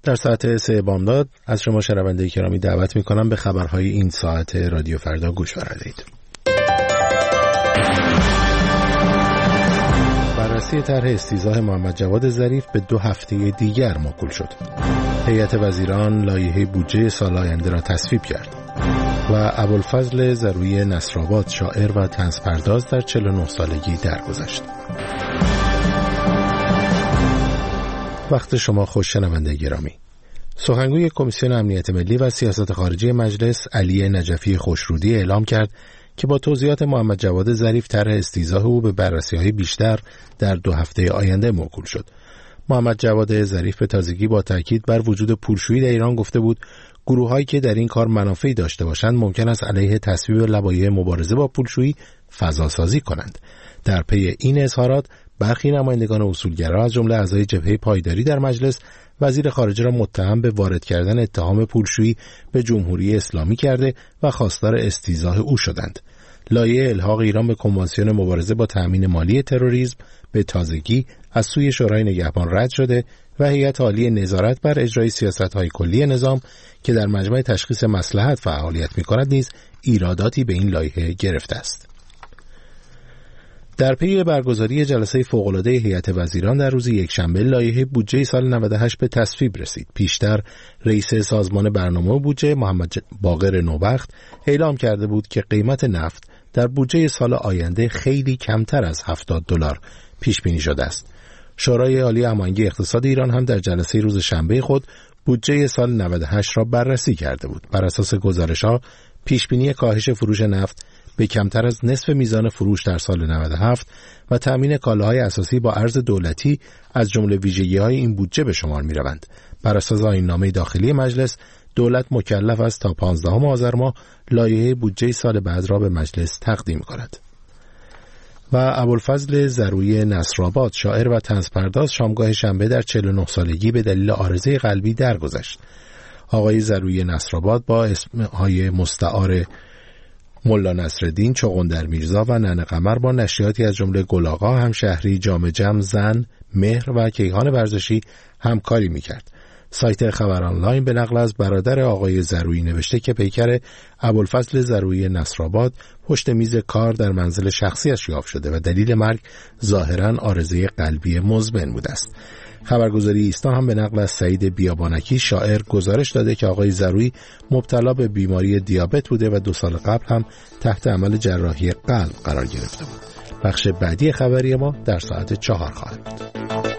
در ساعت 3 بامداد از شما شنونده گرامی دعوت می‌کنم به خبرهای این ساعت رادیو فردا گوش فرمایید. بررسی طرح استیضاح محمد جواد ظریف به 2 هفته دیگر موکول شد. هیئت وزیران لایحه بودجه سال آینده را تصویب کرد و ابوالفضل زروی نصرآباد شاعر و طنزپرداز در 49 سالگی درگذشت. وقت شما خوش شنونده گرامی. سخنگوی کمیسیون امنیت ملی و سیاست خارجی مجلس علی نجفی خوشرودی اعلام کرد که با توضیحات محمد جواد ظریف طرح استیضاح او به بررسی‌های بیشتر در 2 هفته آینده موکول شد. محمد جواد ظریف به تازگی با تاکید بر وجود پولشویی در ایران گفته بود گروه‌هایی که در این کار منافعی داشته باشند ممکن است علیه تصویب لوایح مبارزه با پولشویی فضاسازی کنند. در پی این اظهارات برخی نمایندگان اصولگرا از جمله اعضای جبهه پایداری در مجلس وزیر خارجه را متهم به وارد کردن اتهام پولشویی به جمهوری اسلامی کرده و خواستار استیضاح او شدند. لایحه الحاق ایران به کنوانسیون مبارزه با تأمین مالی تروریسم به تازگی از سوی شورای نگهبان رد شده و هیئت عالی نظارت بر اجرای سیاست‌های کلی نظام که در مجمع تشخیص مصلحت فعالیت می‌کند نیز ایراداتی به این لایحه گرفته است. در پی برگزاری جلسه فوق‌العاده هیئت وزیران در روز یکشنبه لایحه بودجه سال 98 به تصویب رسید. پیشتر رئیس سازمان برنامه و بودجه محمد باقر نوبخت اعلام کرده بود که قیمت نفت در بودجه سال آینده خیلی کمتر از $70 پیش بینی شده است. شورای عالی هماهنگی اقتصاد ایران هم در جلسه روز شنبه خود بودجه سال 98 را بررسی کرده بود. بر اساس گزارش‌ها پیش بینی کاهش فروش نفت به کمتر از نصف میزان فروش در سال 97 و تأمین کالاهای اساسی با ارز دولتی از جمله ویژگی‌های این بودجه به شمار می‌روند. بر اساس آیین‌نامه داخلی مجلس دولت مکلف است تا 15 آذر ماه لایحه بودجه سال بعد را به مجلس تقدیم کند. و ابوالفضل زروی نصرآباد شاعر و طنزپرداز شامگاه شنبه در 49 سالگی به دلیل عارضه قلبی درگذشت. آقای زروی نصرآباد با اسمهای مستعار ملا نصرالدین، چغندر میرزا و ننه قمر با نشریاتی از جمله گل‌آقا، همشهری، جام جم، زن، مهر و کیهان ورزشی همکاری میکرد. سایت خبر آنلاین به نقل از برادر آقای زروی نوشته که پیکر ابوالفضل زروی نصرآباد پشت میز کار در منزل شخصیش یافت شده و دلیل مرگ ظاهراً عارضه قلبی مزمن بوده است. خبرگزاری ایسنا هم به نقل از سعید بیابانکی شاعر گزارش داده که آقای زروی مبتلا به بیماری دیابت بوده و 2 سال قبل هم تحت عمل جراحی قلب قرار گرفته بود. بخش بعدی خبری ما در ساعت 4 خواهد بود.